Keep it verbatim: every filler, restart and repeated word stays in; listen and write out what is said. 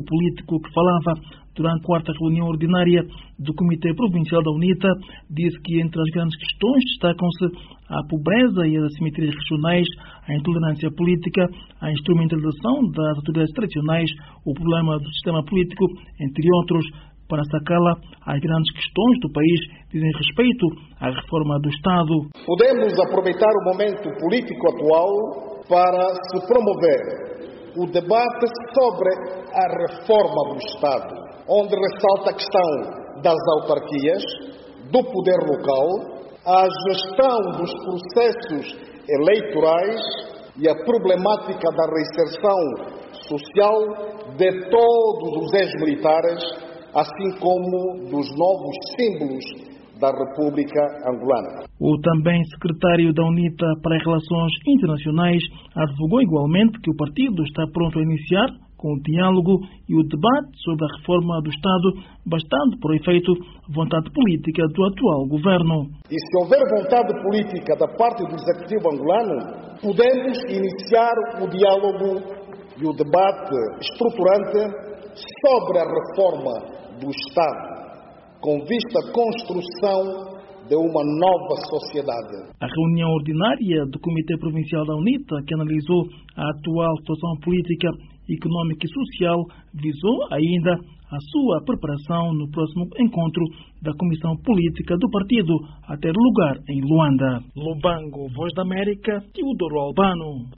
político que falava durante a quarta reunião ordinária do Comitê Provincial da UNITA disse que entre as grandes questões destacam-se a pobreza e as assimetrias regionais, a intolerância política, a instrumentalização das autoridades tradicionais, o problema do sistema político, entre outros. Para sacá-la, as grandes questões do país dizem respeito à reforma do Estado. Podemos aproveitar o momento político atual para se promover o debate sobre a reforma do Estado, onde ressalta a questão das autarquias, do poder local, a gestão dos processos eleitorais e a problemática da reinserção social de todos os ex-militares, assim como dos novos símbolos da República Angolana. O também secretário da UNITA para as Relações Internacionais advogou igualmente que o partido está pronto a iniciar com o diálogo e o debate sobre a reforma do Estado, bastando, por efeito, vontade política do atual governo. E se houver vontade política da parte do Executivo angolano, podemos iniciar o diálogo e o debate estruturante sobre a reforma do Estado, com vista à construção de uma nova sociedade. A reunião ordinária do Comitê Provincial da UNITA, que analisou a atual situação política, económica e social, visou ainda a sua preparação no próximo encontro da Comissão Política do Partido, a ter lugar em Luanda. Lubango, Voz da América, Teodoro Albano.